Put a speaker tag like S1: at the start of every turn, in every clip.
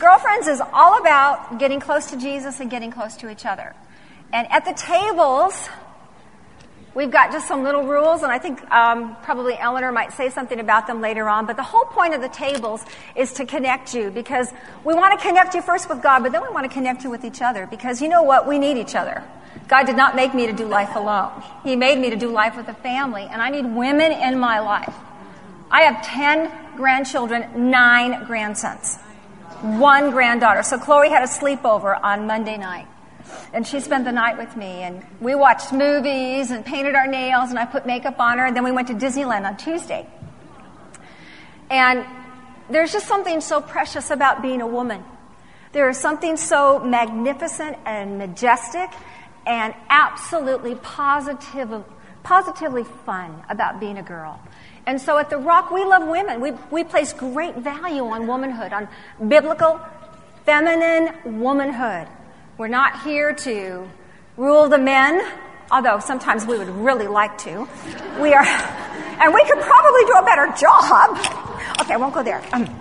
S1: Girlfriends is all about getting close to Jesus and getting close to each other. And at the tables, we've got just some little rules, and I think probably Eleanor might say something about them later on. But the whole point of the tables is to connect you, because we want to connect you first with God, but then we want to connect you with each other, because you know what? We need each other. God did not make me to do life alone. He made me to do life with a family, and I need women in my life. I have 10 grandchildren, 9 grandsons, 1 granddaughter. So Chloe had a sleepover on Monday night. And she spent the night with me, and we watched movies and painted our nails, and I put makeup on her, and then we went to Disneyland on Tuesday. And there's just something so precious about being a woman. There is something so magnificent and majestic and absolutely positively fun about being a girl. And so at The Rock, we love women. We place great value on womanhood, on biblical, feminine womanhood. We're not here to rule the men, although sometimes we would really like to. We are, and we could probably do a better job. Okay, I won't go there.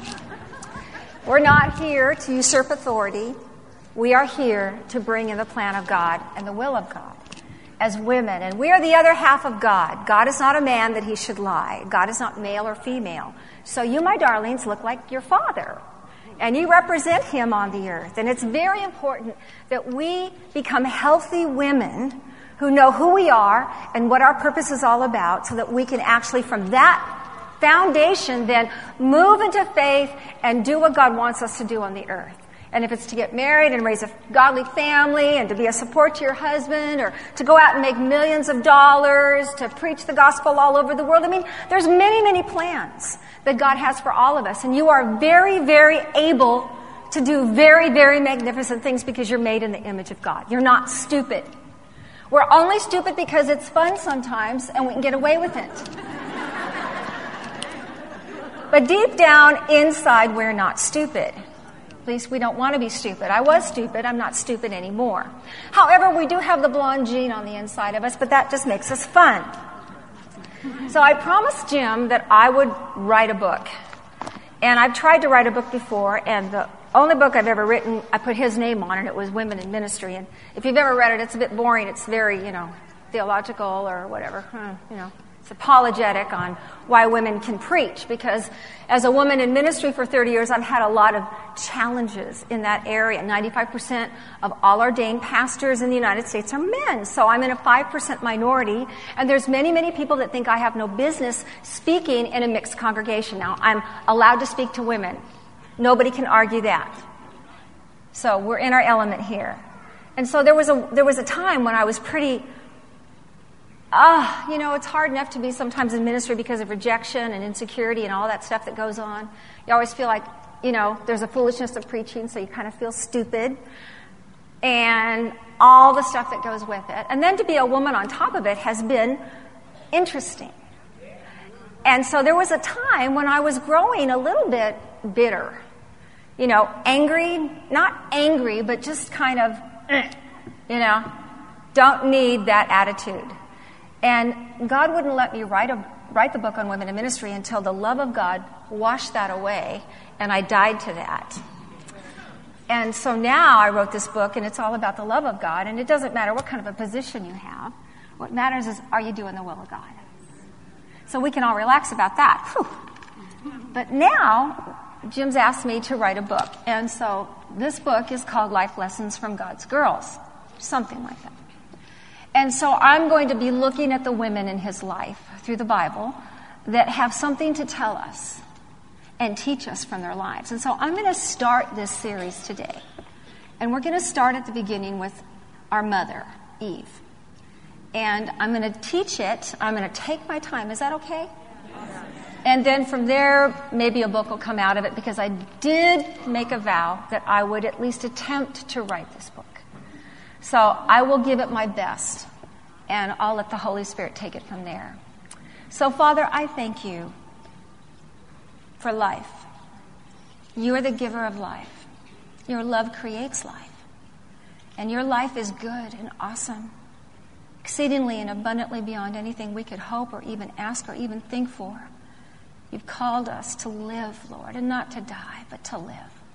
S1: We're not here to usurp authority. We are here to bring in the plan of God and the will of God as women. And we are the other half of God. God is not a man that he should lie. God is not male or female. So you, my darlings, look like your father. And you represent him on the earth. And it's very important that we become healthy women who know who we are and what our purpose is all about, so that we can actually, from that foundation, then move into faith and do what God wants us to do on the earth. And if it's to get married and raise a godly family and to be a support to your husband, or to go out and make millions of dollars, to preach the gospel all over the world. I mean, there's many, many plans that God has for all of us. And you are very, very able to do very, very magnificent things because you're made in the image of God. You're not stupid. We're only stupid because it's fun sometimes and we can get away with it. But deep down inside, we're not stupid. At least we don't want to be stupid. I was stupid. I'm not stupid anymore. However, we do have the blonde gene on the inside of us, but that just makes us fun. So I promised Jim that I would write a book. And I've tried to write a book before, and the only book I've ever written, I put his name on, and it was Women in Ministry. And if you've ever read it, it's a bit boring. It's very, theological or whatever, It's apologetic on why women can preach, because as a woman in ministry for 30 years, I've had a lot of challenges in that area. 95% of all ordained pastors in the United States are men, so I'm in a 5% minority, and there's many, many people that think I have no business speaking in a mixed congregation. Now, I'm allowed to speak to women. Nobody can argue that. So we're in our element here. And so there was a time when I was pretty... it's hard enough to be sometimes in ministry because of rejection and insecurity and all that stuff that goes on. You always feel like, there's a foolishness of preaching, so you kind of feel stupid. And all the stuff that goes with it. And then to be a woman on top of it has been interesting. And so there was a time when I was growing a little bit bitter. Angry, not angry, but just kind of, don't need that attitude. And God wouldn't let me write the book on women in ministry until the love of God washed that away, and I died to that. And so now I wrote this book, and it's all about the love of God, and it doesn't matter what kind of a position you have. What matters is, are you doing the will of God? So we can all relax about that. Whew. But now, Jim's asked me to write a book, and so this book is called Life Lessons from God's Girls, something like that. And so I'm going to be looking at the women in his life through the Bible that have something to tell us and teach us from their lives. And so I'm going to start this series today. And we're going to start at the beginning with our mother, Eve. And I'm going to teach it. I'm going to take my time. Is that okay? Yes. And then from there, maybe a book will come out of it, because I did make a vow that I would at least attempt to write this book. So I will give it my best, and I'll let the Holy Spirit take it from there. So, Father, I thank you for life. You are the giver of life. Your love creates life. And your life is good and awesome, exceedingly and abundantly beyond anything we could hope or even ask or even think for. You've called us to live, Lord, and not to die, but to live.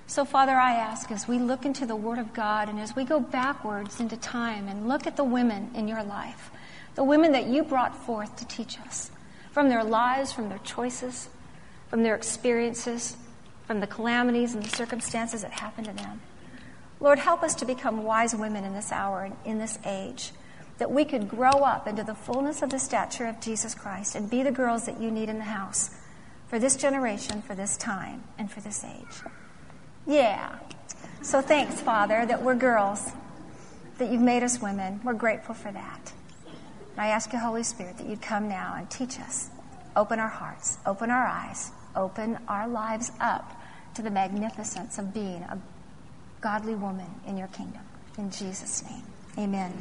S1: So, Father, I ask as we look into the Word of God and as we go backwards into time and look at the women in your life, the women that you brought forth to teach us, from their lives, from their choices, from their experiences, from the calamities and the circumstances that happened to them. Lord, help us to become wise women in this hour and in this age, that we could grow up into the fullness of the stature of Jesus Christ and be the girls that you need in the house for this generation, for this time, and for this age. Yeah. So thanks, Father, that we're girls, that you've made us women. We're grateful for that. And I ask you, Holy Spirit, that you'd come now and teach us. Open our hearts, open our eyes, open our lives up to the magnificence of being a godly woman in your kingdom. In Jesus' name, amen.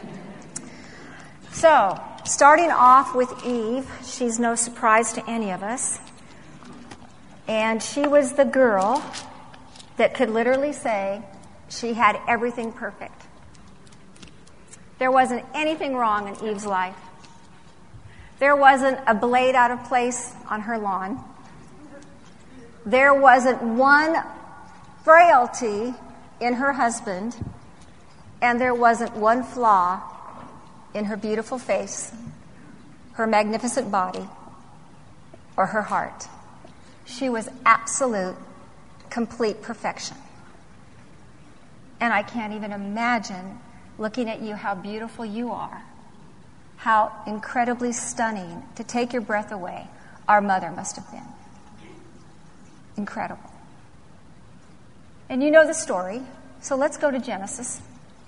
S1: So, starting off with Eve, she's no surprise to any of us. And she was the girl that could literally say she had everything perfect. There wasn't anything wrong in Eve's life. There wasn't a blade out of place on her lawn. There wasn't one frailty in her husband, and there wasn't one flaw in her beautiful face, her magnificent body, or her heart. She was absolute, complete perfection. And I can't even imagine looking at you how beautiful you are, how incredibly stunning, to take your breath away, our mother must have been. Incredible. And you know the story, so let's go to Genesis.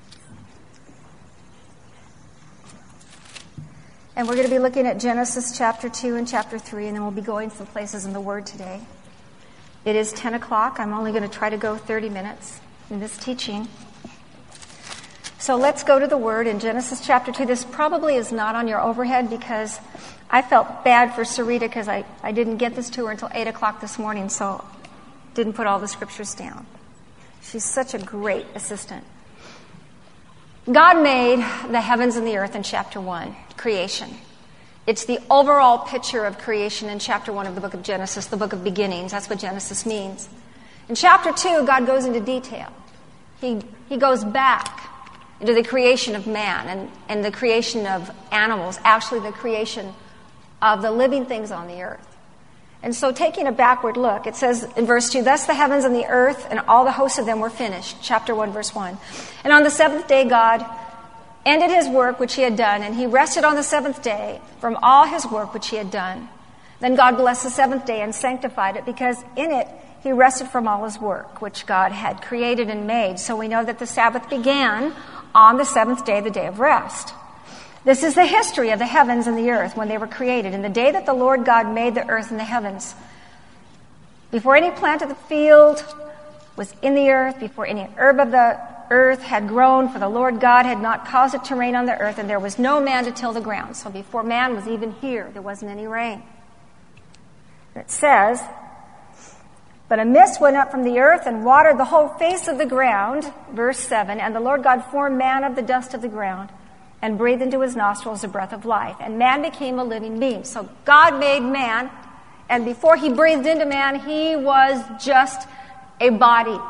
S1: And we're going to be looking at Genesis chapter 2 and chapter 3, and then we'll be going some places in the Word today. It is 10 o'clock. I'm only going to try to go 30 minutes in this teaching. So let's go to the Word in Genesis chapter 2. This probably is not on your overhead because I felt bad for Sarita because I didn't get this to her until 8 o'clock this morning, so didn't put all the scriptures down. She's such a great assistant. God made the heavens and the earth in chapter 1, creation. It's the overall picture of creation in chapter 1 of the book of Genesis, the book of beginnings. That's what Genesis means. In chapter 2, God goes into detail. He goes back into the creation of man and the creation of animals, actually the creation of the living things on the earth. And so taking a backward look, it says in verse 2, "Thus the heavens and the earth and all the hosts of them were finished." Chapter 1, verse 1. "And on the seventh day God ended his work which he had done, and he rested on the seventh day from all his work which he had done. Then God blessed the seventh day and sanctified it, because in it he rested from all his work which God had created and made." So we know that the Sabbath began on the seventh day, the day of rest. This is the history of the heavens and the earth when they were created. In the day that the Lord God made the earth and the heavens, before any plant of the field was in the earth, before any herb of the earth had grown, for the Lord God had not caused it to rain on the earth, and there was no man to till the ground. So before man was even here, there wasn't any rain. It says, "But a mist went up from the earth and watered the whole face of the ground," verse 7, "and the Lord God formed man of the dust of the ground and breathed into his nostrils the breath of life, and man became a living being." So God made man, and before he breathed into man, he was just a body.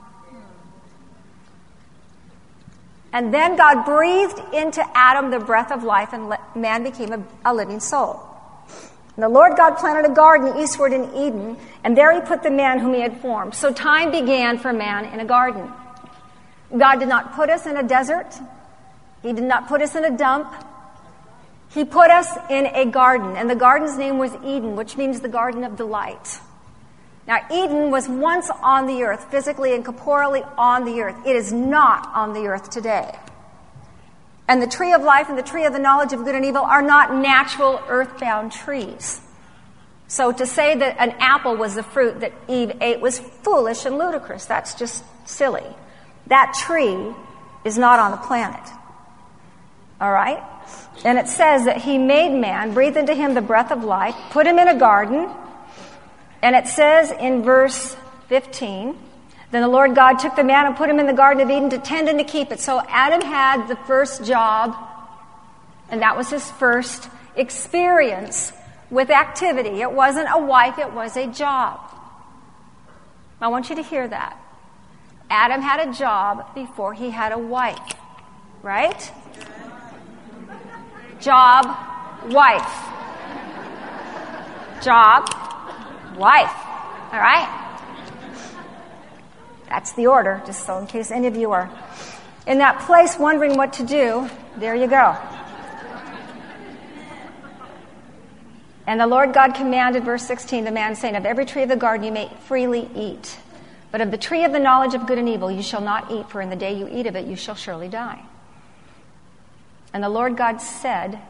S1: And then God breathed into Adam the breath of life, and man became a living soul. And the Lord God planted a garden eastward in Eden, and there he put the man whom he had formed. So time began for man in a garden. God did not put us in a desert. He did not put us in a dump. He put us in a garden, and the garden's name was Eden, which means the garden of delight. Now, Eden was once on the earth, physically and corporally on the earth. It is not on the earth today. And the tree of life and the tree of the knowledge of good and evil are not natural earthbound trees. So to say that an apple was the fruit that Eve ate was foolish and ludicrous. That's just silly. That tree is not on the planet. All right? And it says that he made man, breathed into him the breath of life, put him in a garden. And it says in verse 15, "Then the Lord God took the man and put him in the Garden of Eden to tend and to keep it." So Adam had the first job, and that was his first experience with activity. It wasn't a wife, it was a job. I want you to hear that. Adam had a job before he had a wife, right? Job, wife. Job, wife. All right? That's the order, just so in case any of you are in that place wondering what to do, there you go. And the Lord God commanded, verse 16, the man saying, of every tree of the garden you may freely eat. But of the tree of the knowledge of good and evil you shall not eat, for in the day you eat of it you shall surely die. And the Lord God said,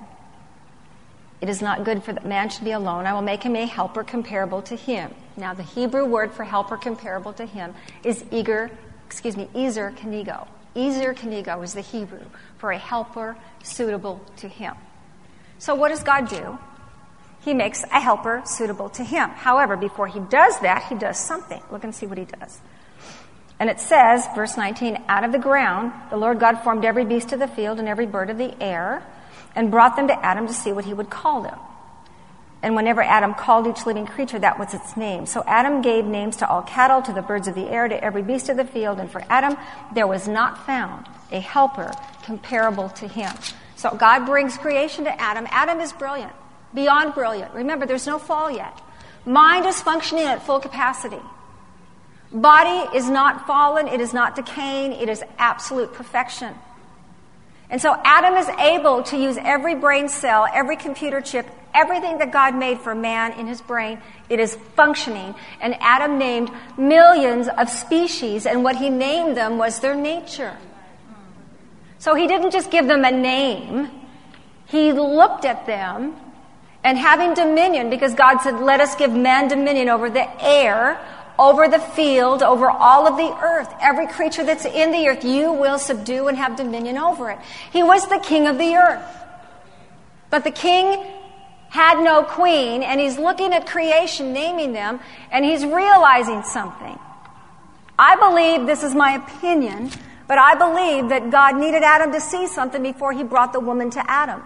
S1: it is not good for that man should be alone. I will make him a helper comparable to him. Now the Hebrew word for helper comparable to him is ezer kenigo. Ezer kenigo is the Hebrew for a helper suitable to him. So what does God do? He makes a helper suitable to him. However, before he does that, he does something. Look and see what he does. And it says, verse 19, out of the ground, the Lord God formed every beast of the field and every bird of the air and brought them to Adam to see what he would call them. And whenever Adam called each living creature, that was its name. So Adam gave names to all cattle, to the birds of the air, to every beast of the field. And for Adam, there was not found a helper comparable to him. So God brings creation to Adam. Adam is brilliant. Beyond brilliant. Remember, there's no fall yet. Mind is functioning at full capacity. Body is not fallen. It is not decaying. It is absolute perfection. And so Adam is able to use every brain cell, every computer chip, everything that God made for man in his brain. It is functioning. And Adam named millions of species, and what he named them was their nature. So he didn't just give them a name. He looked at them. And having dominion, because God said, let us give man dominion over the air, over the field, over all of the earth. Every creature that's in the earth, you will subdue and have dominion over it. He was the king of the earth. But the king had no queen, and he's looking at creation, naming them, and he's realizing something. I believe, this is my opinion, but I believe that God needed Adam to see something before he brought the woman to Adam.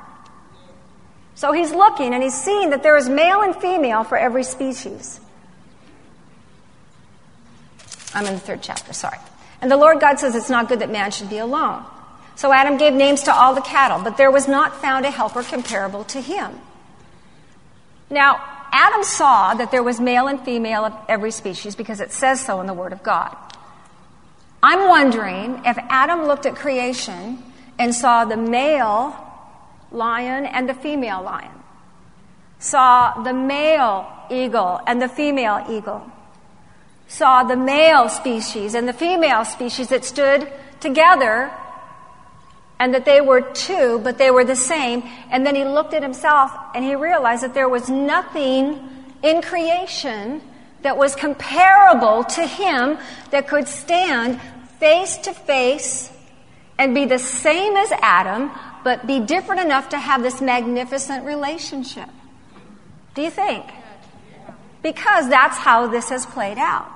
S1: So he's looking and he's seeing that there is male and female for every species. I'm in the 3rd chapter, sorry. And the Lord God says it's not good that man should be alone. So Adam gave names to all the cattle, but there was not found a helper comparable to him. Now, Adam saw that there was male and female of every species because it says so in the Word of God. I'm wondering if Adam looked at creation and saw the male lion and the female lion, saw the male eagle and the female eagle, saw the male species and the female species that stood together, and that they were two, but they were the same. And then he looked at himself and he realized that there was nothing in creation that was comparable to him that could stand face to face and be the same as Adam, but be different enough to have this magnificent relationship. Do you think? Because that's how this has played out.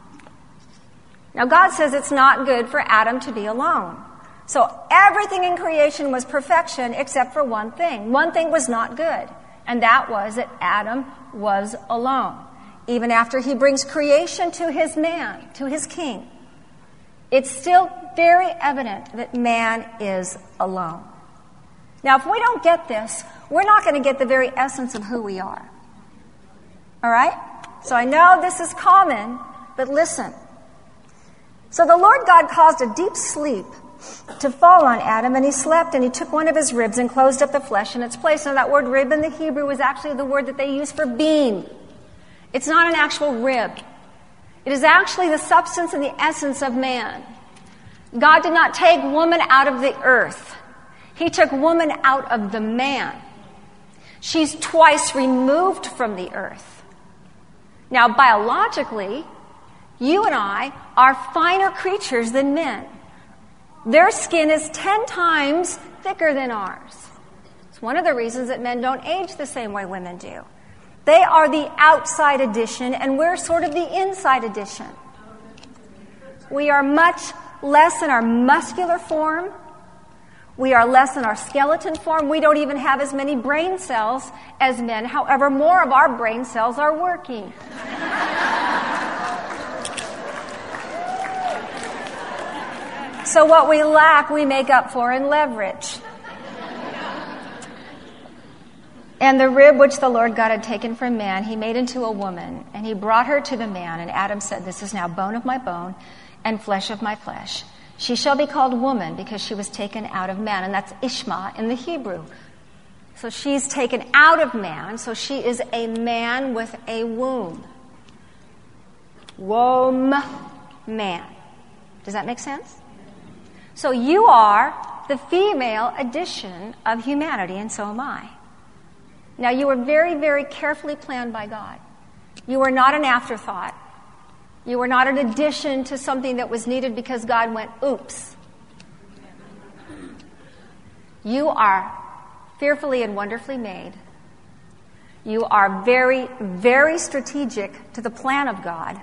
S1: Now God says it's not good for Adam to be alone. So everything in creation was perfection except for one thing. One thing was not good, and that was that Adam was alone. Even after he brings creation to his man, to his king, it's still very evident that man is alone. Now, if we don't get this, we're not going to get the very essence of who we are. All right? So I know this is common, but listen. So the Lord God caused a deep sleep to fall on Adam, and he slept, and he took one of his ribs and closed up the flesh in its place. Now, that word rib in the Hebrew is actually the word that they use for beam. It's not an actual rib. It is actually the substance and the essence of man. God did not take woman out of the earth. He took woman out of the man. She's twice removed from the earth. Now, biologically, you and I are finer creatures than men. Their skin is 10 times thicker than ours. It's one of the reasons that men don't age the same way women do. They are the outside edition, and we're sort of the inside edition. We are much less in our muscular form. We are less in our skeleton form. We don't even have as many brain cells as men. However, more of our brain cells are working. So what we lack, we make up for in leverage. And the rib which the Lord God had taken from man, he made into a woman, and he brought her to the man. And Adam said, this is now bone of my bone and flesh of my flesh. She shall be called woman because she was taken out of man. And that's Ishma in the Hebrew. So she's taken out of man, so she is a man with a womb. Womb man. Does that make sense? So you are the female addition of humanity, and so am I. Now, you were very, very carefully planned by God. You were not an afterthought. You were not an addition to something that was needed because God went, oops. You are fearfully and wonderfully made. You are very, very strategic to the plan of God.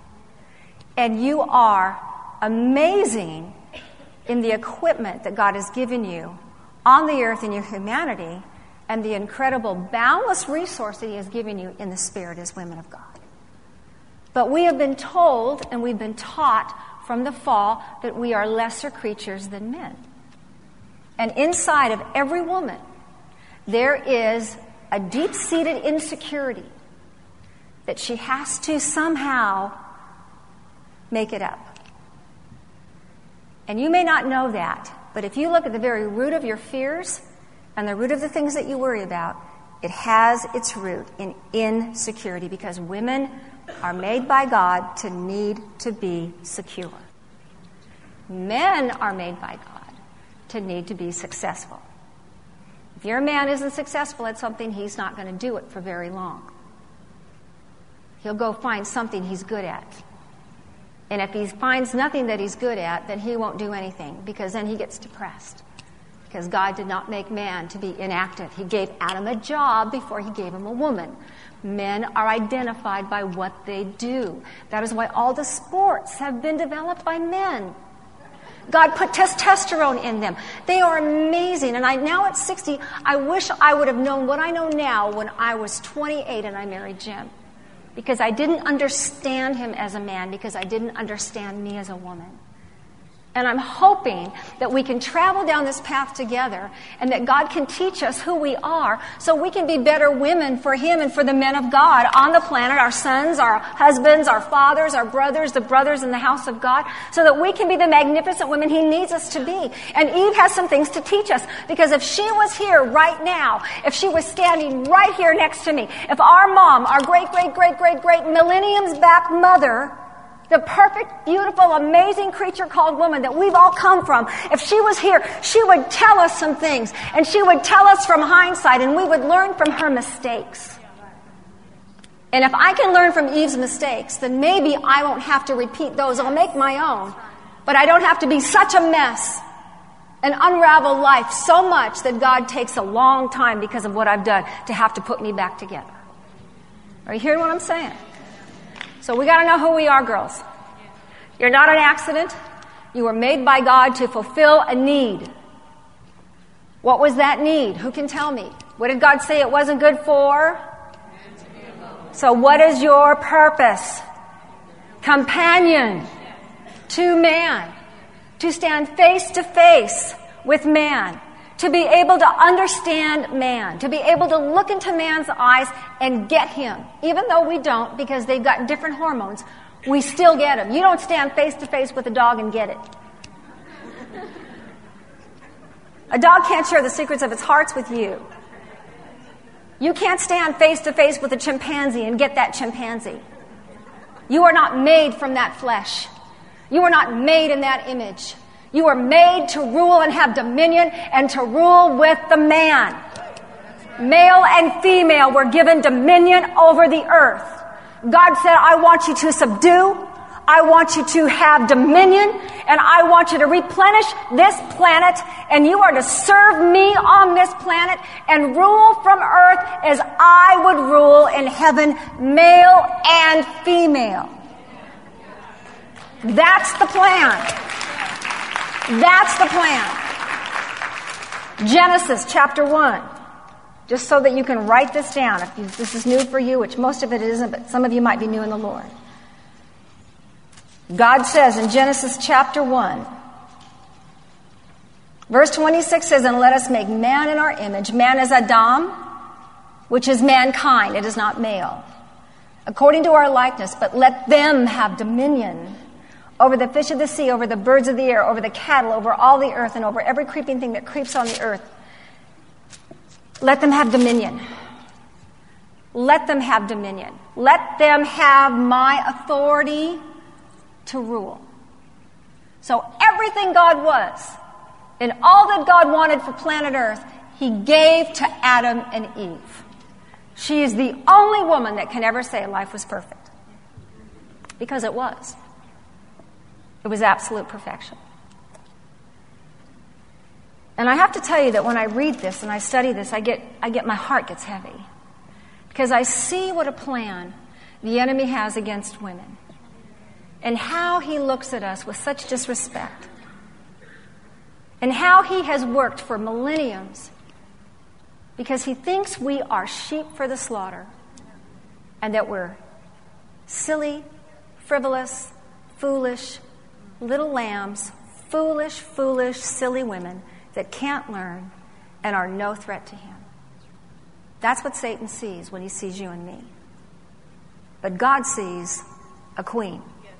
S1: And you are amazing in the equipment that God has given you on the earth in your humanity and the incredible, boundless resource that he has given you in the spirit as women of God. But we have been told and we've been taught from the fall that we are lesser creatures than men. And inside of every woman, there is a deep-seated insecurity that she has to somehow make it up. And you may not know that, but if you look at the very root of your fears and the root of the things that you worry about, it has its root in insecurity, because women are made by God to need to be secure. Men are made by God to need to be successful. If your man isn't successful at something, he's not going to do it for very long. He'll go find something he's good at. And if he finds nothing that he's good at, then he won't do anything, because then he gets depressed. Because God did not make man to be inactive. He gave Adam a job before he gave him a woman. Men are identified by what they do. That is why all the sports have been developed by men. God put testosterone in them. They are amazing. And now at 60, I wish I would have known what I know now when I was 28 and I married Jim. Because I didn't understand him as a man, because I didn't understand me as a woman. And I'm hoping that we can travel down this path together and that God can teach us who we are so we can be better women for him and for the men of God on the planet, our sons, our husbands, our fathers, our brothers, the brothers in the house of God, so that we can be the magnificent women he needs us to be. And Eve has some things to teach us, because if she was here right now, if she was standing right here next to me, if our mom, our great millenniums back mother, the perfect, beautiful, amazing creature called woman that we've all come from, if she was here, she would tell us some things. And she would tell us from hindsight, and we would learn from her mistakes. And if I can learn from Eve's mistakes, then maybe I won't have to repeat those. I'll make my own. But I don't have to be such a mess and unravel life so much that God takes a long time because of what I've done to have to put me back together. Are you hearing what I'm saying? So we got to know who we are, girls. You're not an accident. You were made by God to fulfill a need. What was that need? Who can tell me? What did God say it wasn't good for? So what is your purpose? Companion to man. To stand face to face with man. To be able to understand man, to be able to look into man's eyes and get him. Even though we don't, because they've got different hormones, we still get him. You don't stand face to face with a dog and get it. A dog can't share the secrets of its hearts with you. You can't stand face to face with a chimpanzee and get that chimpanzee. You are not made from that flesh. You are not made in that image. You are made to rule and have dominion and to rule with the man. Male and female were given dominion over the earth. God said, I want you to subdue. I want you to have dominion. And I want you to replenish this planet. And you are to serve me on this planet and rule from earth as I would rule in heaven, male and female. That's the plan. That's the plan. Genesis chapter 1. Just so that you can write this down. If this is new for you, which most of it isn't, but some of you might be new in the Lord. God says in Genesis chapter 1, Verse 26 says, and let us make man in our image. Man is Adam, which is mankind. It is not male. According to our likeness, but let them have dominion over the fish of the sea, over the birds of the air, over the cattle, over all the earth, and over every creeping thing that creeps on the earth. Let them have dominion. Let them have dominion. Let them have my authority to rule. So everything God was, and all that God wanted for planet Earth, he gave to Adam and Eve. She is the only woman that can ever say life was perfect. Because it was. It was absolute perfection. And I have to tell you that when I read this and I study this, my heart gets heavy. Because I see what a plan the enemy has against women. And how he looks at us with such disrespect. And how he has worked for millenniums. Because he thinks we are sheep for the slaughter. And that we're silly, frivolous, foolish, little lambs, foolish, silly women that can't learn and are no threat to him. That's what Satan sees when he sees you and me. But God sees a queen.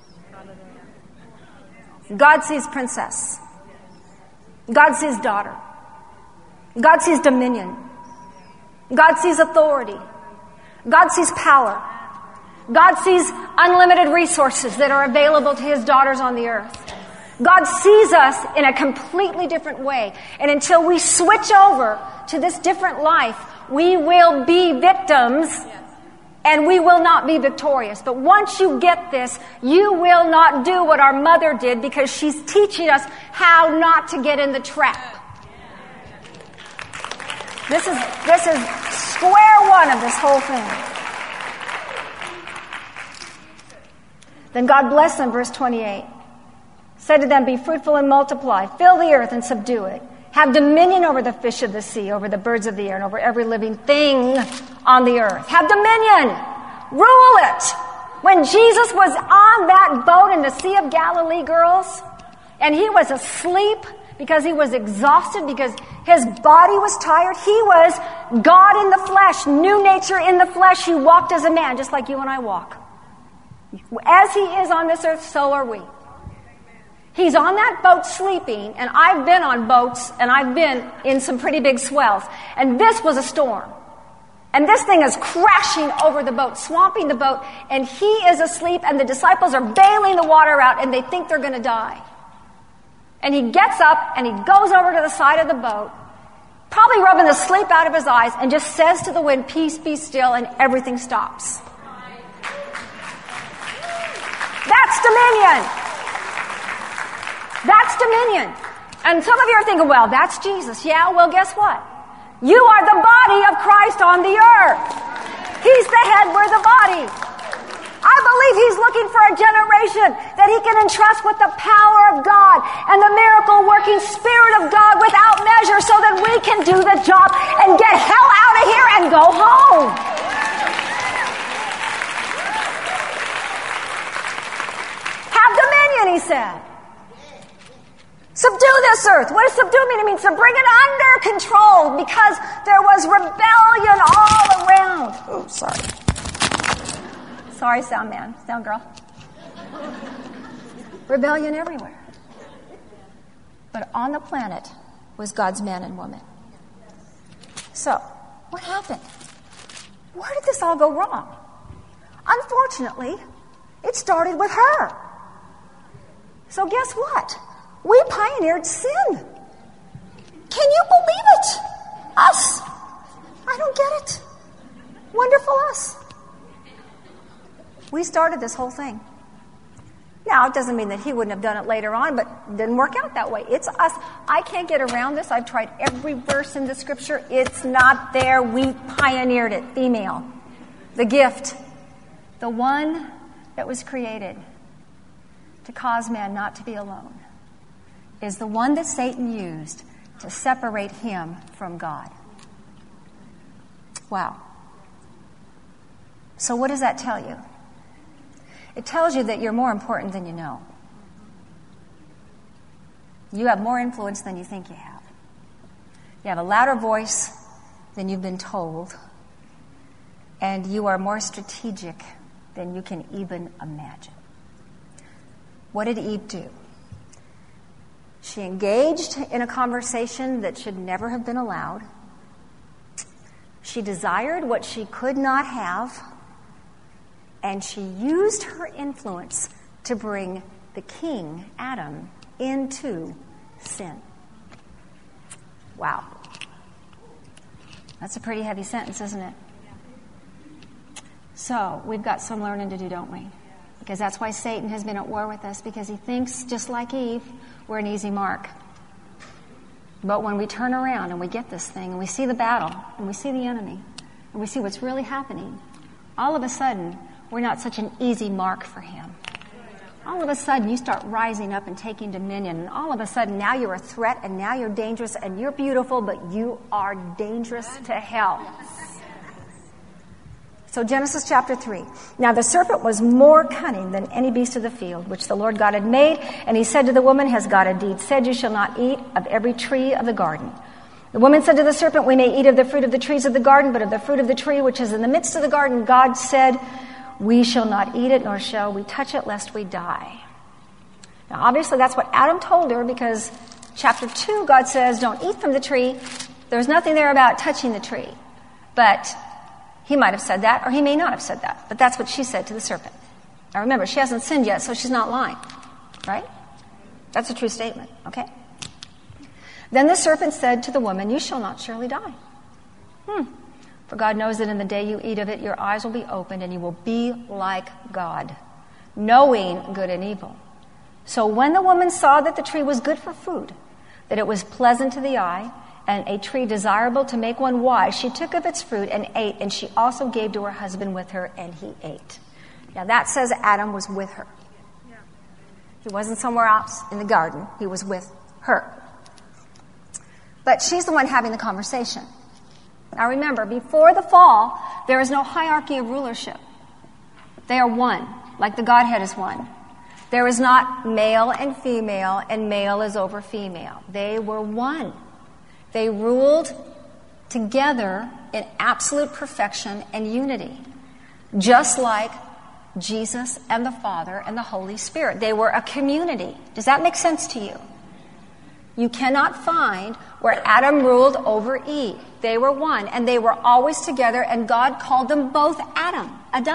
S1: God sees princess. God sees daughter. God sees dominion. God sees authority. God sees power. God sees unlimited resources that are available to his daughters on the earth. God sees us in a completely different way. And until we switch over to this different life, we will be victims and we will not be victorious. But once you get this, you will not do what our mother did because she's teaching us how not to get in the trap. This is square one of this whole thing. Then God blessed them, verse 28. Said to them, be fruitful and multiply, fill the earth and subdue it. Have dominion over the fish of the sea, over the birds of the air, and over every living thing on the earth. Have dominion. Rule it. When Jesus was on that boat in the Sea of Galilee, girls, and he was asleep because he was exhausted, because his body was tired, he was God in the flesh, new nature in the flesh. He walked as a man, just like you and I walk. As he is on this earth, so are we. He's on that boat sleeping, and I've been on boats, and I've been in some pretty big swells. And this was a storm. And this thing is crashing over the boat, swamping the boat, and he is asleep, and the disciples are bailing the water out, and they think they're going to die. And he gets up, and he goes over to the side of the boat, probably rubbing the sleep out of his eyes, and just says to the wind, peace, be still, and everything stops. That's dominion. That's dominion. And some of you are thinking, well, that's Jesus. Yeah, well, guess what? You are the body of Christ on the earth. He's the head, we're the body. I believe he's looking for a generation that he can entrust with the power of God and the miracle-working Spirit of God without measure so that we can do the job and get hell out of here and go home. Have dominion, he said. Subdue this earth. What does subdue mean? It means to bring it under control because there was rebellion all around. Oh, sorry. Sorry, sound man. Sound girl. Rebellion everywhere. But on the planet was God's man and woman. So, what happened? Where did this all go wrong? Unfortunately, it started with her. So guess what? We pioneered sin. Can you believe it? Us. I don't get it. Wonderful us. We started this whole thing. Now, it doesn't mean that he wouldn't have done it later on, but it didn't work out that way. It's us. I can't get around this. I've tried every verse in the scripture. It's not there. We pioneered it. Female. The gift. The one that was created to cause man not to be alone is the one that Satan used to separate him from God. Wow. So what does that tell you? It tells you that you're more important than you know. You have more influence than you think you have. You have a louder voice than you've been told, and you are more strategic than you can even imagine. What did Eve do? She engaged in a conversation that should never have been allowed. She desired what she could not have, and she used her influence to bring the king, Adam, into sin. Wow. That's a pretty heavy sentence, isn't it? So, we've got some learning to do, don't we? Because that's why Satan has been at war with us, because he thinks, just like Eve, we're an easy mark. But when we turn around and we get this thing, and we see the battle, and we see the enemy, and we see what's really happening, all of a sudden, we're not such an easy mark for him. All of a sudden, you start rising up and taking dominion, and all of a sudden, now you're a threat, and now you're dangerous, and you're beautiful, but you are dangerous to hell. So Genesis chapter 3. Now the serpent was more cunning than any beast of the field, which the Lord God had made. And he said to the woman, has God indeed said, you shall not eat of every tree of the garden? The woman said to the serpent, we may eat of the fruit of the trees of the garden, but of the fruit of the tree which is in the midst of the garden, God said, we shall not eat it, nor shall we touch it, lest we die. Now obviously that's what Adam told her, because chapter 2, God says, don't eat from the tree. There's nothing there about touching the tree. But he might have said that, or he may not have said that. But that's what she said to the serpent. Now remember, she hasn't sinned yet, so she's not lying. Right? That's a true statement, okay? Then the serpent said to the woman, you shall not surely die. For God knows that in the day you eat of it, your eyes will be opened, and you will be like God, knowing good and evil. So when the woman saw that the tree was good for food, that it was pleasant to the eye, and a tree desirable to make one wise, she took of its fruit and ate, and she also gave to her husband with her, and he ate. Now that says Adam was with her. He wasn't somewhere else in the garden. He was with her. But she's the one having the conversation. Now remember, before the fall, there is no hierarchy of rulership. They are one, like the Godhead is one. There is not male and male is over female. They were one. They ruled together in absolute perfection and unity, just like Jesus and the Father and the Holy Spirit. They were a community. Does that make sense to you? You cannot find where Adam ruled over Eve. They were one, and they were always together, and God called them both Adam,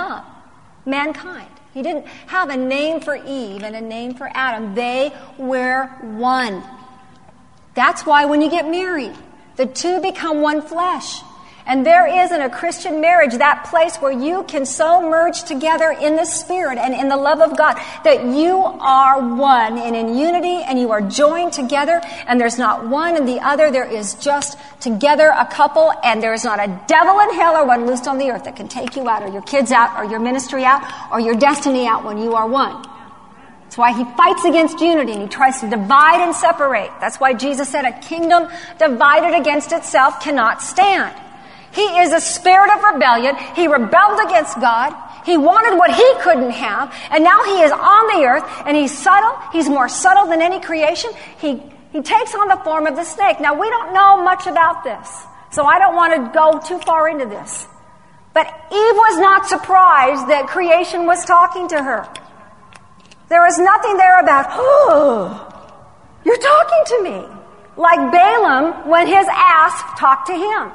S1: mankind. He didn't have a name for Eve and a name for Adam. They were one. That's why when you get married, the two become one flesh. And there is in a Christian marriage that place where you can so merge together in the Spirit and in the love of God that you are one and in unity, and you are joined together, and there's not one and the other. There is just together a couple, and there is not a devil in hell or one loosed on the earth that can take you out, or your kids out, or your ministry out, or your destiny out when you are one. That's why he fights against unity, and he tries to divide and separate. That's why Jesus said a kingdom divided against itself cannot stand. He is a spirit of rebellion. He rebelled against God. He wanted what he couldn't have, and now he is on the earth, and he's subtle. He's more subtle than any creation. He takes on the form of the snake. Now, we don't know much about this, so I don't want to go too far into this. But Eve was not surprised that creation was talking to her. There was nothing there about, oh, you're talking to me. Like Balaam when his ass talked to him.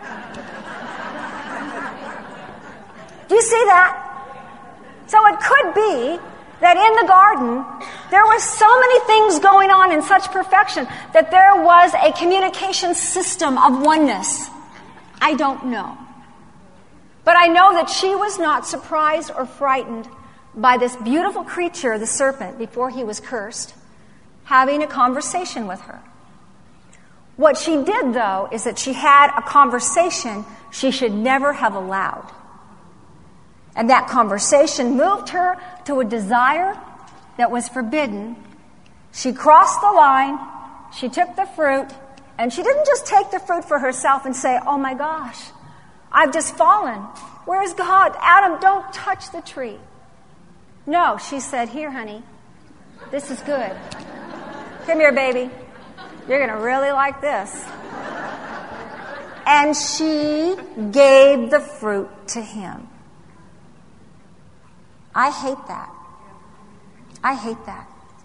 S1: Do you see that? So it could be that in the garden, there were so many things going on in such perfection that there was a communication system of oneness. I don't know. But I know that she was not surprised or frightened by this beautiful creature, the serpent, before he was cursed, having a conversation with her. What she did, though, is that she had a conversation she should never have allowed. And that conversation moved her to a desire that was forbidden. She crossed the line, she took the fruit, and she didn't just take the fruit for herself and say, oh my gosh, I've just fallen. Where's God? Adam, don't touch the tree. No, she said, here, honey, this is good. Come here, baby. You're going to really like this. And she gave the fruit to him. I hate that. I hate that.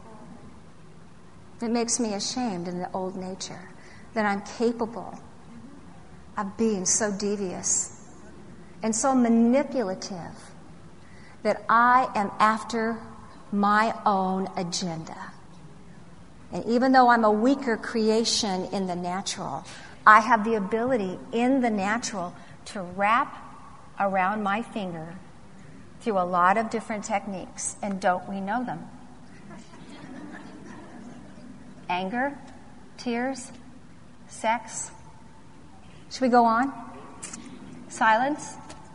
S1: It makes me ashamed in the old nature that I'm capable of being so devious and so manipulative that I am after my own agenda. And even though I'm a weaker creation in the natural, I have the ability in the natural to wrap around my finger through a lot of different techniques. And don't we know them? Anger, tears, sex. Should we go on? Silence.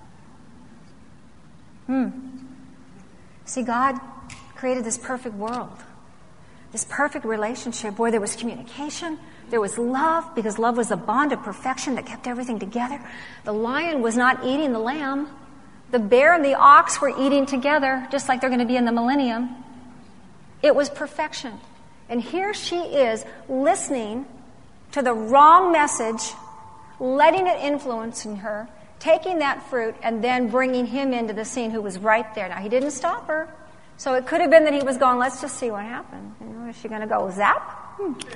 S1: See, God created this perfect world, this perfect relationship where there was communication, there was love, because love was the bond of perfection that kept everything together. The lion was not eating the lamb. The bear and the ox were eating together, just like they're going to be in the millennium. It was perfection. And here she is listening to the wrong message, letting it influence her, taking that fruit, and then bringing him into the scene who was right there. Now, he didn't stop her. So it could have been that he was going, let's just see what happened. Is she going to go zap?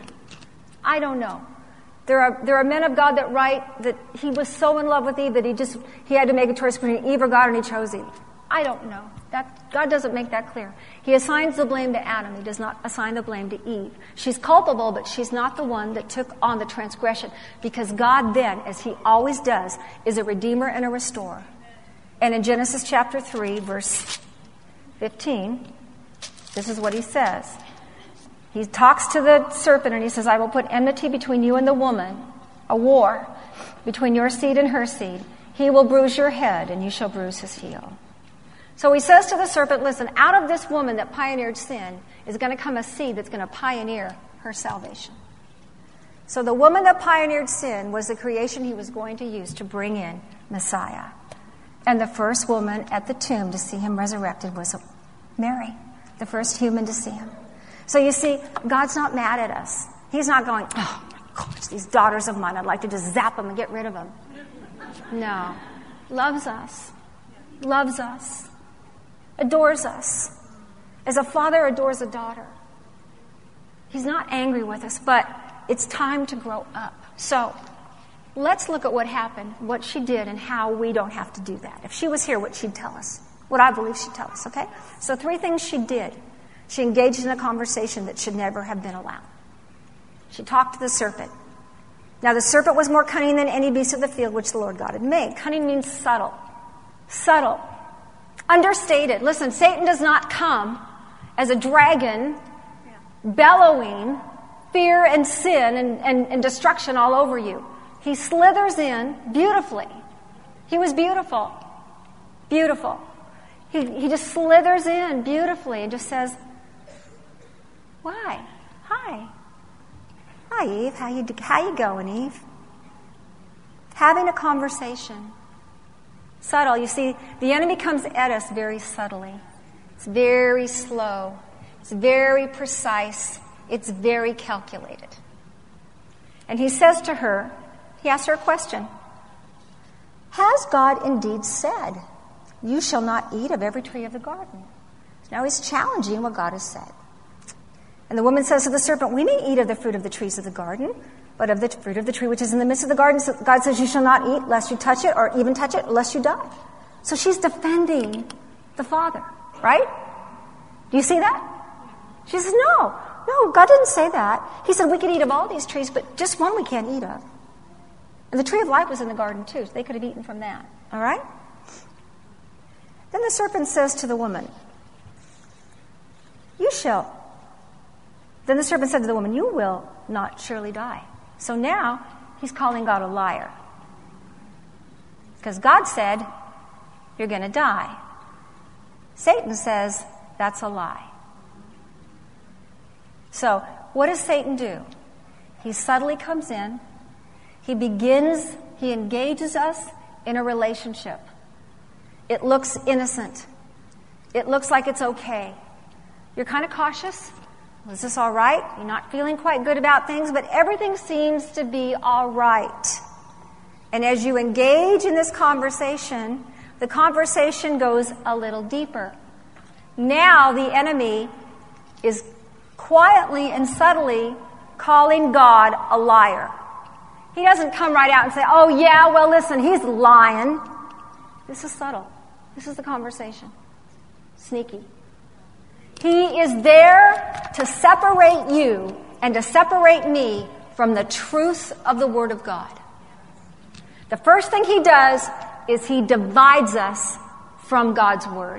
S1: I don't know. There are men of God that write that he was so in love with Eve that he had to make a choice between Eve or God, and he chose Eve. I don't know. God doesn't make that clear. He assigns the blame to Adam. He does not assign the blame to Eve. She's culpable, but she's not the one that took on the transgression, because God then, as he always does, is a redeemer and a restorer. And in Genesis chapter 3, verse 15, this is what he says. He talks to the serpent and he says, I will put enmity between you and the woman, a war between your seed and her seed. He will bruise your head and you shall bruise his heel. So he says to the serpent, listen, out of this woman that pioneered sin is going to come a seed that's going to pioneer her salvation. So the woman that pioneered sin was the creation he was going to use to bring in Messiah. And the first woman at the tomb to see him resurrected was Mary, the first human to see him. So you see, God's not mad at us. He's not going, oh, my gosh, these daughters of mine, I'd like to just zap them and get rid of them. No. Loves us. Loves us. Adores us. As a father adores a daughter. He's not angry with us, but it's time to grow up. So let's look at what happened, what she did, and how we don't have to do that. If she was here, what she'd tell us. What I believe she'd tell us, okay? So 3 things she did. She engaged in a conversation that should never have been allowed. She talked to the serpent. Now, the serpent was more cunning than any beast of the field which the Lord God had made. Cunning means subtle. Subtle. Understated. Listen, Satan does not come as a dragon bellowing fear and sin and destruction all over you. He slithers in beautifully. He was beautiful. Beautiful. He just slithers in beautifully and just says, why? Hi. Hi, Eve. How you going, Eve? Having a conversation. Subtle. You see, the enemy comes at us very subtly. It's very slow. It's very precise. It's very calculated. And he says to her, he asks her a question. Has God indeed said, you shall not eat of every tree of the garden? Now he's challenging what God has said. And the woman says to the serpent, we may eat of the fruit of the trees of the garden, but of the fruit of the tree which is in the midst of the garden, God says you shall not eat lest you touch it, or even touch it lest you die. So she's defending the Father, right? Do you see that? She says, no, God didn't say that. He said we could eat of all these trees, but just one we can't eat of. And the tree of life was in the garden too, so they could have eaten from that. All right? Then the serpent says to the woman, you shall. Then the serpent said to the woman, you will not surely die. So now he's calling God a liar. Because God said, you're going to die. Satan says, that's a lie. So what does Satan do? He subtly comes in. He engages us in a relationship. It looks innocent. It looks like it's okay. You're kind of cautious. Is this all right? You're not feeling quite good about things, but everything seems to be all right. And as you engage in this conversation, the conversation goes a little deeper. Now the enemy is quietly and subtly calling God a liar. He doesn't come right out and say, oh yeah, well listen, he's lying. This is subtle. This is the conversation. Sneaky. He is there to separate you and to separate me from the truth of the Word of God. The first thing he does is he divides us from God's Word.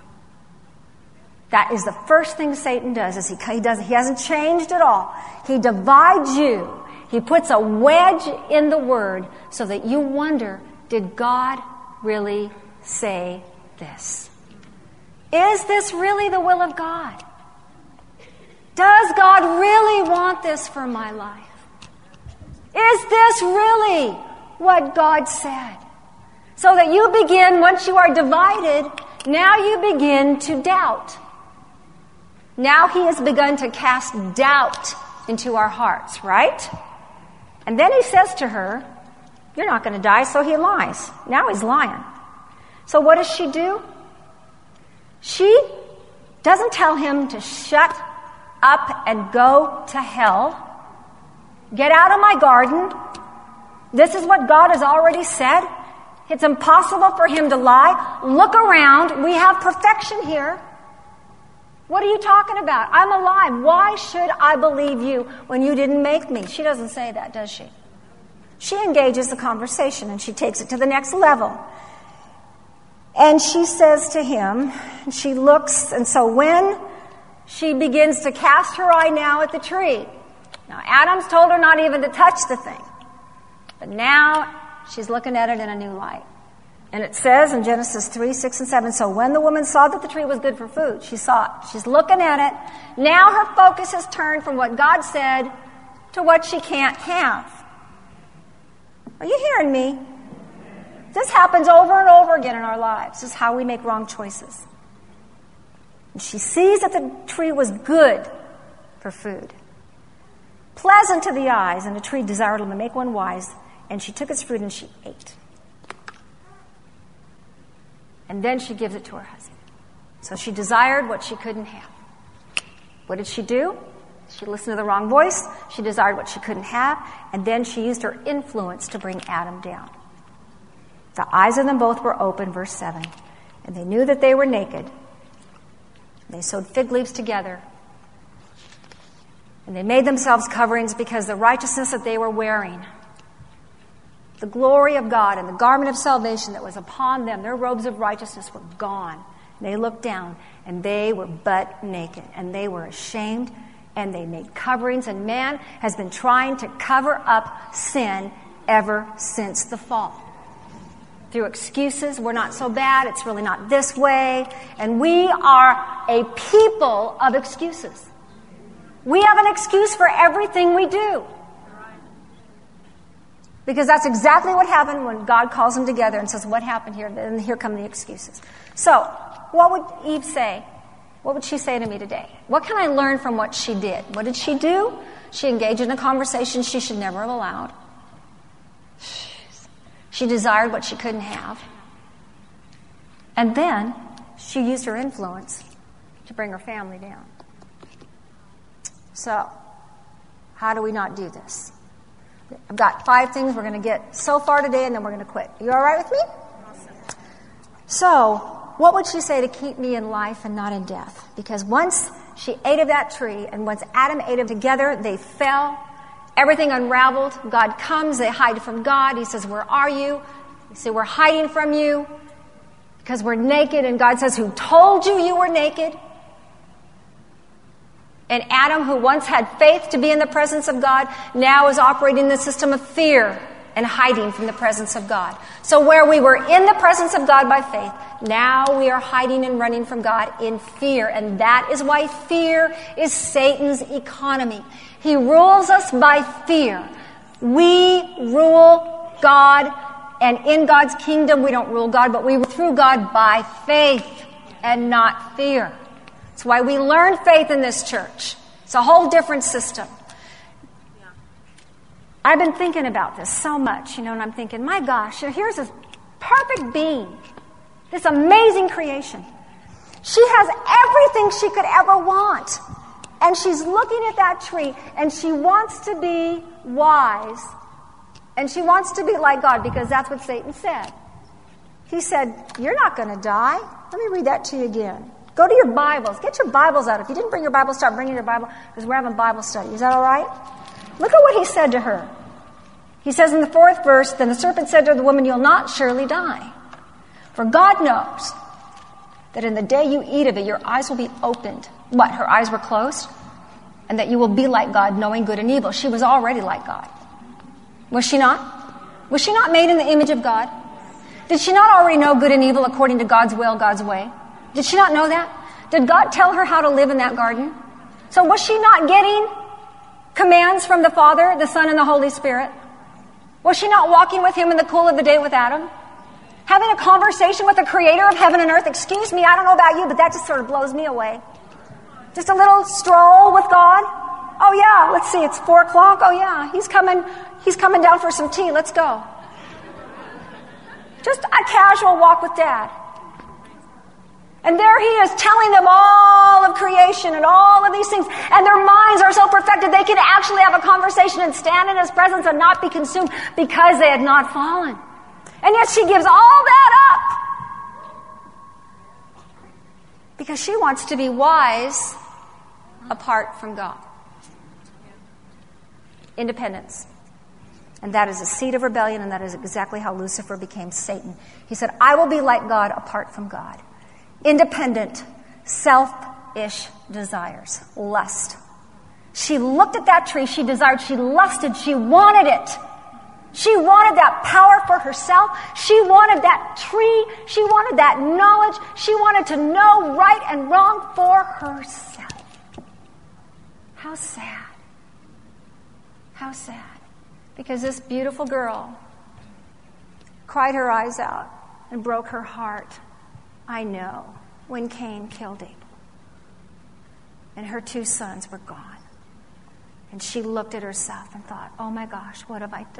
S1: That is the first thing Satan does. He hasn't changed at all. He divides you. He puts a wedge in the Word so that you wonder, did God really say this? Is this really the will of God? Does God really want this for my life? Is this really what God said? So that you begin, once you are divided, now you begin to doubt. Now he has begun to cast doubt into our hearts, right? And then he says to her, you're not going to die, so he lies. Now he's lying. So what does she do? She doesn't tell him to shut up and go to hell. Get out of my garden. This is what God has already said. It's impossible for him to lie. Look around. We have perfection here. What are you talking about? I'm alive. Why should I believe you when you didn't make me? She doesn't say that, does she? She engages the conversation and she takes it to the next level. And she says to him, and she looks, and so when she begins to cast her eye now at the tree. Now, Adam's told her not even to touch the thing. But now she's looking at it in a new light. And it says in Genesis 3, 6, and 7, so when the woman saw that the tree was good for food, she saw it. She's looking at it. Now her focus has turned from what God said to what she can't have. Are you hearing me? This happens over and over again in our lives. This is how we make wrong choices. And she sees that the tree was good for food, pleasant to the eyes, and a tree desirable to make one wise. And she took its fruit and she ate. And then she gives it to her husband. So she desired what she couldn't have. What did she do? She listened to the wrong voice. She desired what she couldn't have. And then she used her influence to bring Adam down. The eyes of them both were open, verse 7. And they knew that they were naked. They sewed fig leaves together. And they made themselves coverings because the righteousness that they were wearing, the glory of God and the garment of salvation that was upon them, their robes of righteousness were gone. They looked down and they were butt naked and they were ashamed and they made coverings, and man has been trying to cover up sin ever since the fall. Through excuses, we're not so bad, it's really not this way, and we are a people of excuses. We have an excuse for everything we do. Because that's exactly what happened when God calls them together and says, what happened here? And here come the excuses. So, what would Eve say? What would she say to me today? What can I learn from what she did? What did she do? She engaged in a conversation she should never have allowed. She desired what she couldn't have. And then she used her influence to bring her family down. So, how do we not do this? I've got 5 things we're going to get so far today, and then we're going to quit. You all right with me? So, what would she say to keep me in life and not in death? Because once she ate of that tree, and once Adam ate of together, they fell. Everything unraveled. God comes. They hide from God. He says, where are you? They say, we're hiding from you because we're naked. And God says, who told you you were naked? And Adam, who once had faith to be in the presence of God, now is operating the system of fear and hiding from the presence of God. So where we were in the presence of God by faith, now we are hiding and running from God in fear. And that is why fear is Satan's economy. He rules us by fear. We rule God, and in God's kingdom we don't rule God, but we rule through God by faith and not fear. That's why we learn faith in this church. It's a whole different system. I've been thinking about this so much, and I'm thinking, my gosh, here's this perfect being, this amazing creation. She has everything she could ever want. And she's looking at that tree, and she wants to be wise. And she wants to be like God, because that's what Satan said. He said, you're not going to die. Let me read that to you again. Go to your Bibles. Get your Bibles out. If you didn't bring your Bible, start bringing your Bible, because we're having Bible study. Is that all right? Look at what he said to her. He says in the 4th verse, then the serpent said to the woman, you'll not surely die. For God knows that in the day you eat of it, your eyes will be opened. What? Her eyes were closed? And that you will be like God, knowing good and evil. She was already like God. Was she not? Was she not made in the image of God? Did she not already know good and evil according to God's will, God's way? Did she not know that? Did God tell her how to live in that garden? So was she not getting commands from the Father, the Son, and the Holy Spirit? Was she not walking with Him in the cool of the day with Adam? Having a conversation with the Creator of heaven and earth? Excuse me, I don't know about you, but that just sort of blows me away. Just a little stroll with God? Oh yeah, let's see, it's 4 o'clock. Oh yeah, He's coming down for some tea. Let's go. Just a casual walk with Dad. And there He is telling them all of creation and all of these things. And their minds are so perfected they can actually have a conversation and stand in His presence and not be consumed because they had not fallen. And yet she gives all that up because she wants to be wise apart from God. Independence. And that is a seed of rebellion, and that is exactly how Lucifer became Satan. He said, I will be like God apart from God. Independent, selfish desires, lust. She looked at that tree, she desired, she lusted, she wanted it. She wanted that power for herself. She wanted that tree. She wanted that knowledge. She wanted to know right and wrong for herself. How sad. How sad. Because this beautiful girl cried her eyes out and broke her heart. I know, when Cain killed Abel. And her 2 sons were gone. And she looked at herself and thought, oh my gosh, what have I done?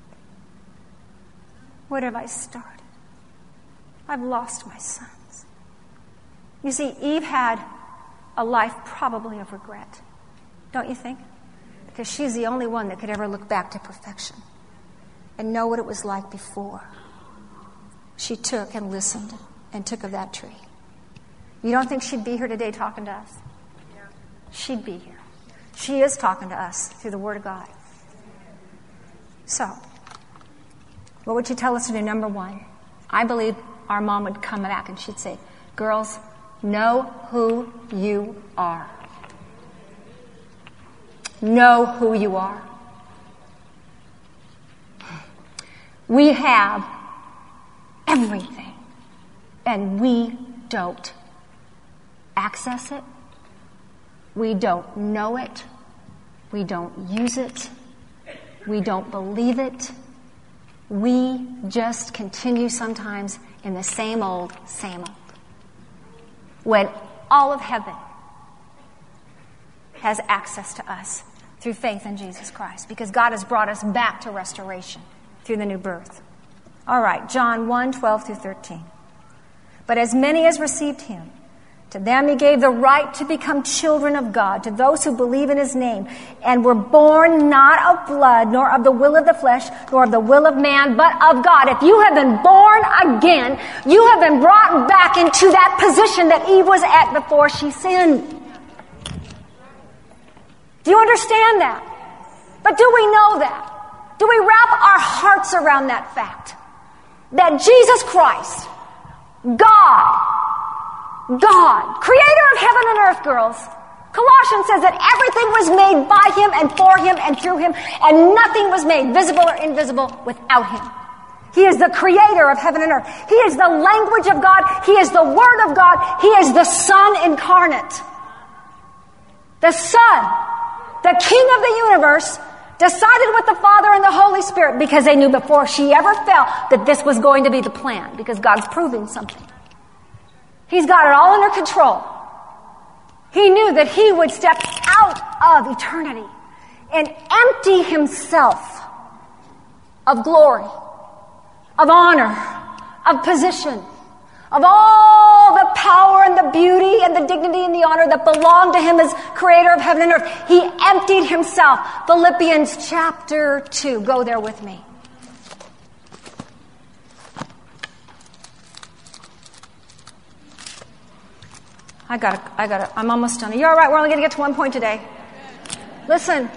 S1: What have I started? I've lost my sons. You see, Eve had a life probably of regret. Don't you think? Because she's the only one that could ever look back to perfection and know what it was like before she took and listened and took of that tree. You don't think she'd be here today talking to us? She'd be here. She is talking to us through the Word of God. So, what would you tell us to do? Number 1, I believe our mom would come back and she'd say, girls, know who you are. Know who you are. We have everything, and we don't access it. We don't know it. We don't use it. We don't believe it. We just continue sometimes in the same old, when all of heaven has access to us through faith in Jesus Christ, because God has brought us back to restoration through the new birth. All right, John 1:12-13. But as many as received Him, to them He gave the right to become children of God, to those who believe in His name, and were born not of blood, nor of the will of the flesh, nor of the will of man, but of God. If you have been born again, you have been brought back into that position that Eve was at before she sinned. Do you understand that? But do we know that? Do we wrap our hearts around that fact? That Jesus Christ, God, creator of heaven and earth, girls. Colossians says that everything was made by Him and for Him and through Him, and nothing was made, visible or invisible, without Him. He is the creator of heaven and earth. He is the language of God. He is the Word of God. He is the Son incarnate. The Son, the King of the universe, decided with the Father and the Holy Spirit, because they knew before she ever fell that this was going to be the plan, because God's proving something. He's got it all under control. He knew that He would step out of eternity and empty Himself of glory, of honor, of position, of all the power and the beauty and the dignity and the honor that belong to him as creator of heaven and earth. He emptied himself. Philippians chapter 2. Go there with me. I'm almost done. You're all right. We're only going to get to one point today. Listen.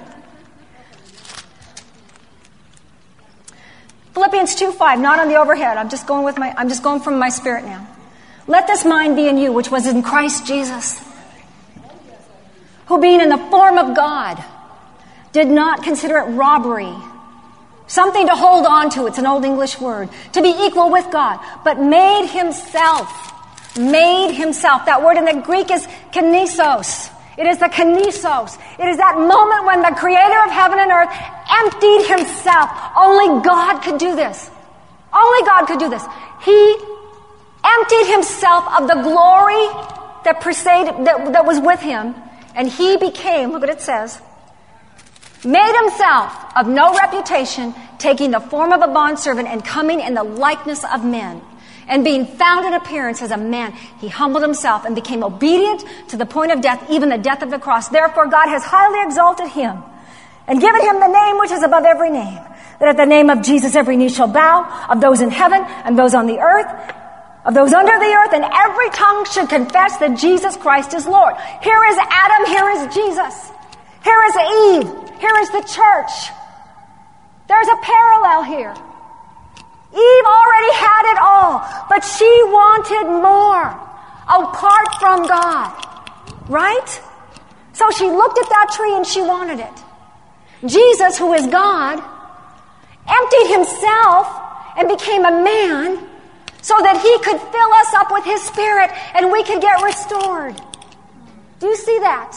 S1: Philippians 2:5, not on the overhead. I'm just going from my spirit now. Let this mind be in you, which was in Christ Jesus, who being in the form of God, did not consider it robbery, something to hold on to, it's an old English word, to be equal with God, but made himself. That word in the Greek is kinesos. It is the kinesos. It is that moment when the creator of heaven and earth emptied himself. Only God could do this. Only God could do this. He emptied himself of the glory that was with him, and he became, look what it says, made himself of no reputation, taking the form of a bondservant and coming in the likeness of men. And being found in appearance as a man, he humbled himself and became obedient to the point of death, even the death of the cross. Therefore, God has highly exalted him and given him the name which is above every name, that at the name of Jesus every knee shall bow, of those in heaven and those on the earth, of those under the earth, and every tongue should confess that Jesus Christ is Lord. Here is Adam, here is Jesus. Here is Eve, here is the church. There's a parallel here. Eve already had it all, but she wanted more apart from God. Right? So she looked at that tree and she wanted it. Jesus, who is God, emptied himself and became a man so that he could fill us up with his spirit and we could get restored. Do you see that?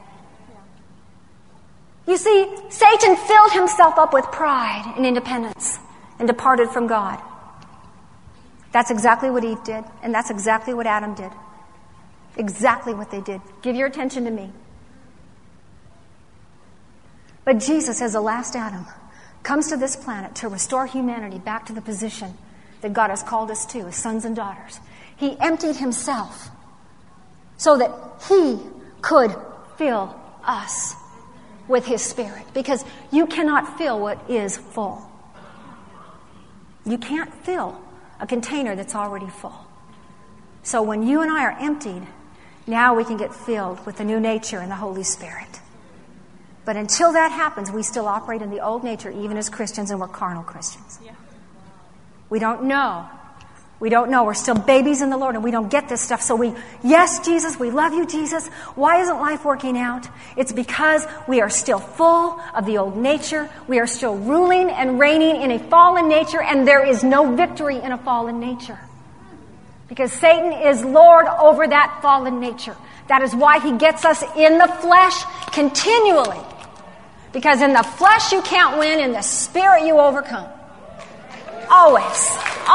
S1: You see, Satan filled himself up with pride and independence and departed from God. That's exactly what Eve did, and that's exactly what Adam did. Exactly what they did. Give your attention to me. But Jesus, as the last Adam, comes to this planet to restore humanity back to the position that God has called us to as sons and daughters. He emptied himself so that he could fill us with his spirit, because you cannot fill what is full. You can't fill a container that's already full. So when you and I are emptied, now we can get filled with the new nature and the Holy Spirit. But until that happens, we still operate in the old nature, even as Christians, and we're carnal Christians. We don't know. We're still babies in the Lord, and we don't get this stuff. So yes, Jesus, we love you, Jesus. Why isn't life working out? It's because we are still full of the old nature. We are still ruling and reigning in a fallen nature, and there is no victory in a fallen nature. Because Satan is Lord over that fallen nature. That is why he gets us in the flesh continually. Because in the flesh you can't win, in the spirit you overcome. Always.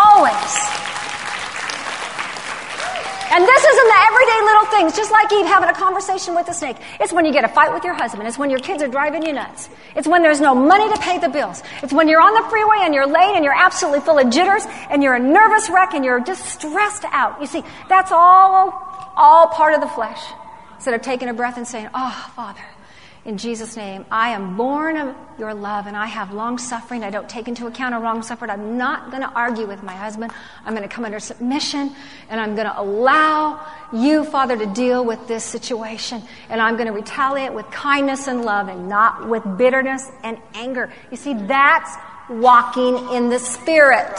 S1: And this is in the everyday little things, just like Eve having a conversation with the snake. It's when you get a fight with your husband. It's when your kids are driving you nuts. It's when there's no money to pay the bills. It's when you're on the freeway and you're late and you're absolutely full of jitters and you're a nervous wreck and you're just stressed out. You see, that's all part of the flesh. Instead of taking a breath and saying, oh, Father, in Jesus' name, I am born of your love and I have long suffering. I don't take into account a wrong suffering. I'm not going to argue with my husband. I'm going to come under submission and I'm going to allow you, Father, to deal with this situation. And I'm going to retaliate with kindness and love and not with bitterness and anger. You see, that's walking in the Spirit.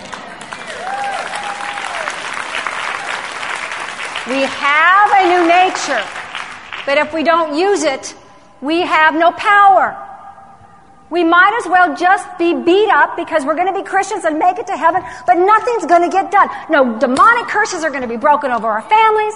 S1: We have a new nature, but if we don't use it, we have no power. We might as well just be beat up because we're going to be Christians and make it to heaven, but nothing's going to get done. No demonic curses are going to be broken over our families.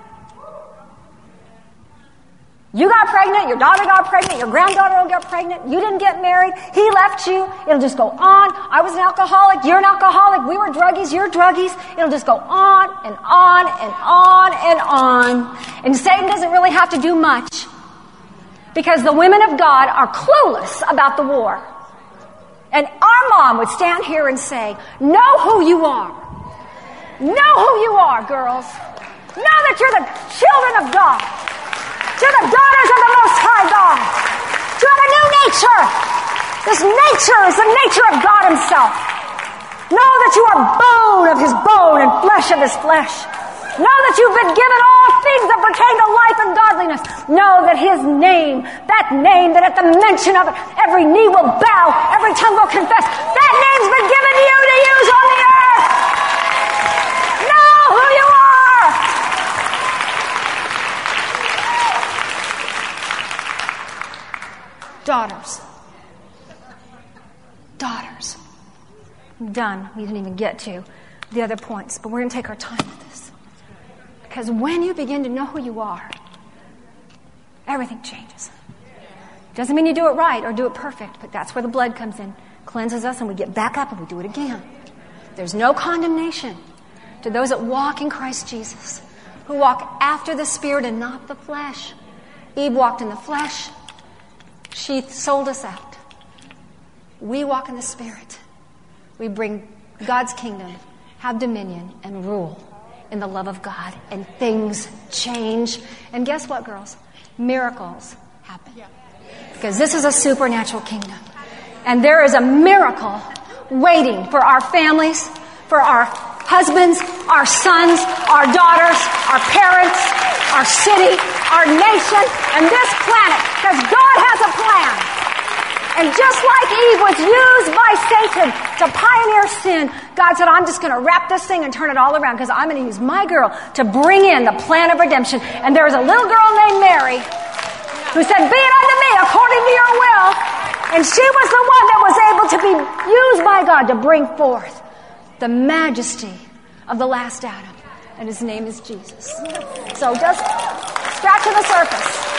S1: You got pregnant, your daughter got pregnant, your granddaughter will get pregnant, you didn't get married, he left you, it'll just go on. I was an alcoholic, you're an alcoholic, we were druggies, you're druggies. It'll just go on and on and on and on. And Satan doesn't really have to do much because the women of God are clueless about the war. And our mom would stand here and say, know who you are. Know who you are, girls. Know that you're the children of God. You're the daughters of the Most High God. You have a new nature. This nature is the nature of God Himself. Know that you are bone of His bone and flesh of His flesh. Know that you've been given all things that pertain to life and godliness. Know that His name, that at the mention of it, every knee will bow, every tongue will confess. That name's been given to you to use on the earth. Know who you are. Daughters. I'm done. We didn't even get to the other points, but we're going to take our time with this. Because when you begin to know who you are, everything changes. Doesn't mean you do it right or do it perfect, but that's where the blood comes in, cleanses us, and we get back up and we do it again. There's no condemnation to those that walk in Christ Jesus, who walk after the Spirit and not the flesh. Eve walked in the flesh. She sold us out. We walk in the Spirit. We bring God's kingdom, have dominion, and rule in the love of God, and things change. And guess what, girls? Miracles happen. Because this is a supernatural kingdom. And there is a miracle waiting for our families, for our husbands, our sons, our daughters, our parents, our city, our nation, and this planet. Because God has a plan. And just like Eve was used by Satan to pioneer sin, God said, I'm just going to wrap this thing and turn it all around because I'm going to use my girl to bring in the plan of redemption. And there was a little girl named Mary who said, be it unto me according to your will. And she was the one that was able to be used by God to bring forth the majesty of the last Adam. And his name is Jesus. So just scratch to the surface.